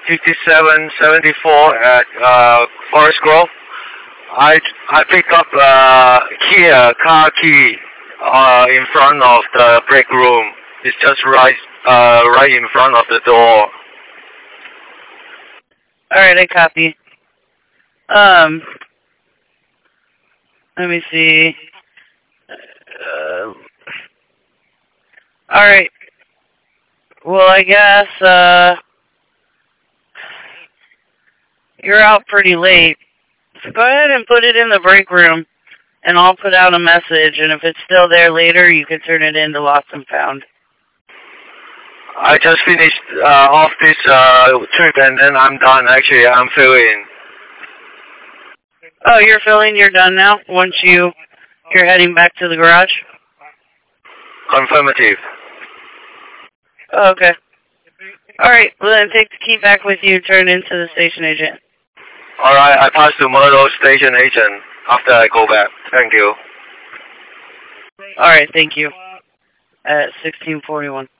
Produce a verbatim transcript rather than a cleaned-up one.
fifty-seven seventy-four at uh, Forest Grove. I I picked up uh, key, uh, car key uh, in front of the break room. It's just right uh, right in front of the door. Alright, I copy. Um, let me see. Uh, Alright. Well, I guess, uh, you're out pretty late. So go ahead and put it in the break room, and I'll put out a message, and if it's still there later, you can turn it into Lost and Found. I just finished uh, off this uh, trip, and then I'm done. Actually, I'm filling. Oh, you're filling? You're done now? Once you, you're heading back to the garage? Confirmative. Oh, okay. Alright, well then take the key back with you, turn it into the station agent. Alright, I pass to Myrtle station agent after I go back. Thank you. Alright, thank you. At sixteen forty-one.